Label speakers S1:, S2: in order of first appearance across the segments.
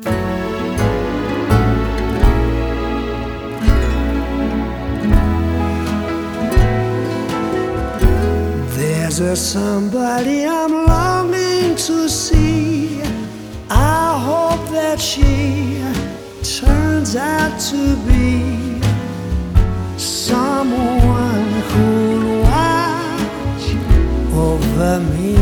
S1: There's a somebody I'm longing to see. I hope that she turns out to be someone who'll watch over me.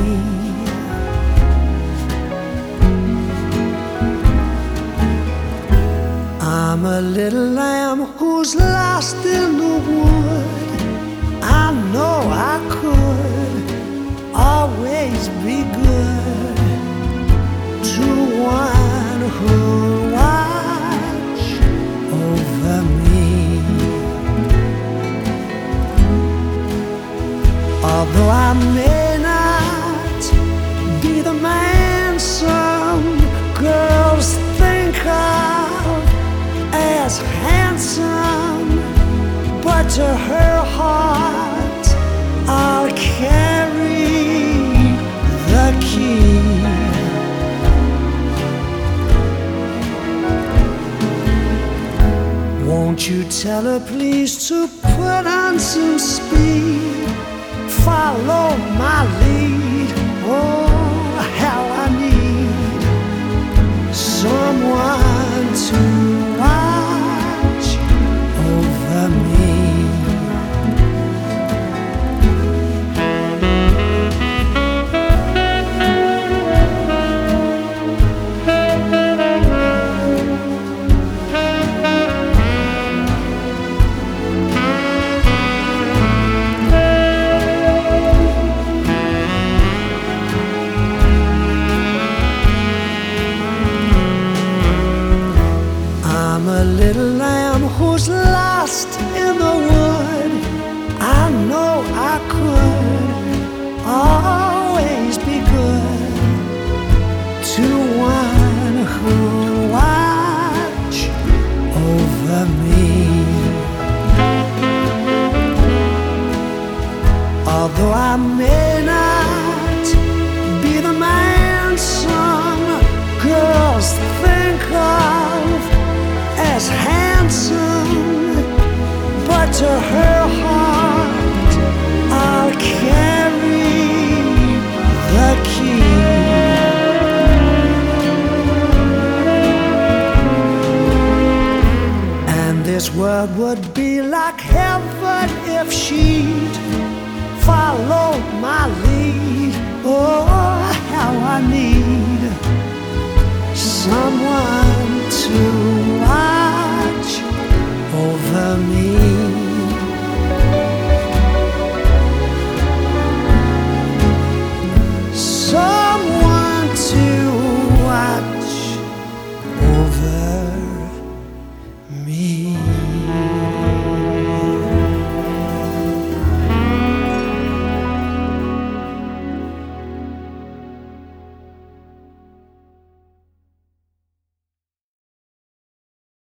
S1: I'm a little lamb who's lost in the wood. I know I could always be good to one who'll watch over me. Although I may not be the man some girls think of as handsome, but to her heart I'll carry the key. Won't you tell her please to put on some speed, follow my lead. Oh, how I need someone to watch over me. I'm a little lamb who's lost in the wood. I know I could always be good to one who'll watch over me. Although I may not be the man some girls think of as handsome, but to her heart I'll carry the key. And this world would be like heaven if she'd follow my lead. Oh, how I need someone to